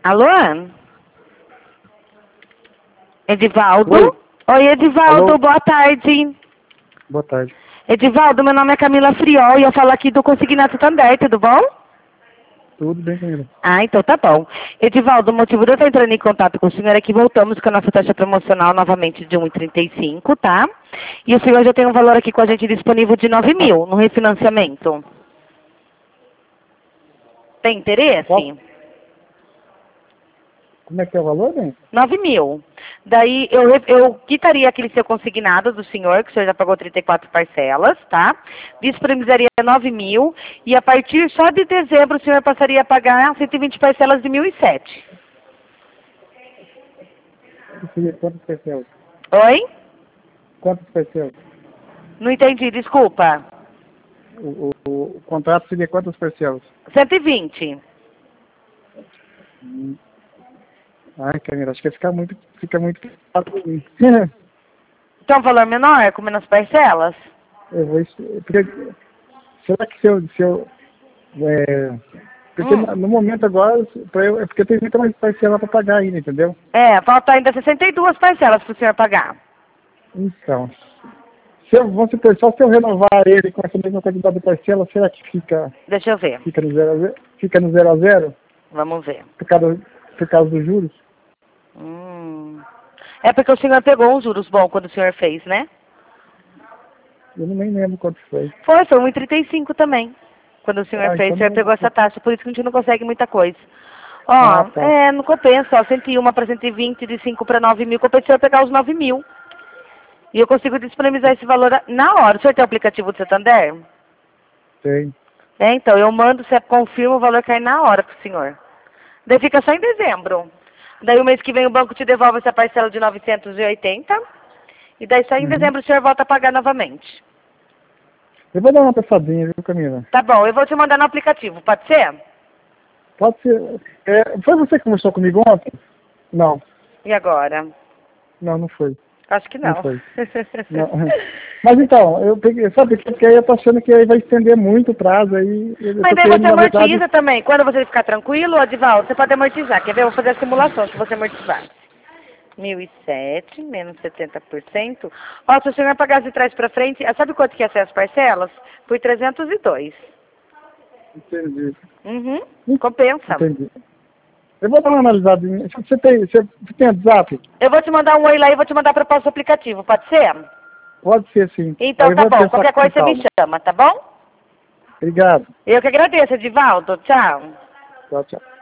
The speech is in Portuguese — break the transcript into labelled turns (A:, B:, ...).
A: Alô? Edivaldo?
B: Oi.
A: Oi, Edivaldo,
B: Alô?
A: boa tarde.
B: Boa tarde.
A: Edivaldo, meu nome é Camila Friol e eu falo aqui do Consignato Santander, tudo bom?
B: Tudo bem, Camila?
A: Ah, então tá bom. Edivaldo, o motivo de eu estar entrando em contato com o senhor é que voltamos com a nossa taxa promocional novamente de 1,35, tá? E o senhor já tem um valor aqui com a gente disponível de 9 mil no refinanciamento. Tem interesse?
B: Qual? Como é que é o valor, né?
A: 9 mil. Daí eu quitaria aquele seu consignado do senhor, que o senhor já pagou 34 parcelas, tá? Disponibilizaria 9 mil e a partir só de dezembro o senhor passaria a pagar 120 parcelas de 1.007.
B: Seria quantas parcelas?
A: Oi?
B: Quantas parcelas?
A: Não entendi, desculpa.
B: O contrato seria quantas parcelas?
A: 120.
B: Ai, Camila, acho que fica muito caro pra mim.
A: Então, valor menor, com menos parcelas?
B: Eu vou... Porque, será que porque no momento agora, é porque tem muita mais parcela para pagar ainda, entendeu?
A: É, falta ainda 62 parcelas para o senhor pagar.
B: Então, vamos supor, só se eu renovar ele com essa mesma quantidade de parcela, será que
A: Deixa eu ver.
B: fica no 0 a 0? Fica no 0 a 0?
A: Vamos ver.
B: Por causa dos juros?
A: É porque o senhor pegou uns juros bons quando o senhor fez, né?
B: Eu nem lembro quanto foi.
A: Foi 1,35 também. Quando o senhor fez,
B: Então
A: o senhor pegou essa taxa, por isso que a gente não consegue muita coisa.
B: Ah,
A: Ó,
B: tá.
A: não compensa, ó, 101 para 120, de 5 para 9 mil, compensa o senhor pegar os 9 mil. E eu consigo disponibilizar esse valor na hora. O senhor tem o aplicativo do Santander?
B: Tem.
A: É, então, eu mando, você confirma, o valor cai na hora pro senhor. Daí fica só em dezembro. Daí o mês que vem o banco te devolve essa parcela de 980. E daí só em
B: Uhum.
A: dezembro o senhor volta a pagar novamente.
B: Eu vou dar uma passadinha, viu, Camila?
A: Tá bom, eu vou te mandar no aplicativo, pode ser?
B: Pode ser. Foi você que conversou comigo ontem? Não.
A: E agora?
B: Não foi.
A: Acho que
B: Não
A: não.
B: foi. Não. Mas então, eu peguei, sabe, porque aí eu tô achando que aí vai estender muito o prazo, aí eu
A: Mas
B: tô
A: daí
B: querendo,
A: você
B: na verdade...
A: amortiza também. Quando você ficar tranquilo, Adivaldo, você pode amortizar. Quer ver? Eu vou fazer a simulação, se você amortizar. 1.007 menos 70%. Ó, se o senhor pagar de trás para frente, sabe quanto que é essas parcelas? Por 302.
B: Entendi.
A: Compensa.
B: Entendi. Eu vou dar uma analisadinha. Você tem WhatsApp?
A: Eu vou te mandar um oi lá e vou te mandar a proposta do aplicativo, pode ser?
B: Pode ser, sim.
A: Então
B: Aí eu
A: tá
B: vou
A: bom,
B: pensar
A: qualquer
B: com
A: coisa você me
B: calma.
A: chama, tá bom?
B: Obrigado.
A: Eu que agradeço, Edivaldo. Tchau.
B: Tchau, tchau.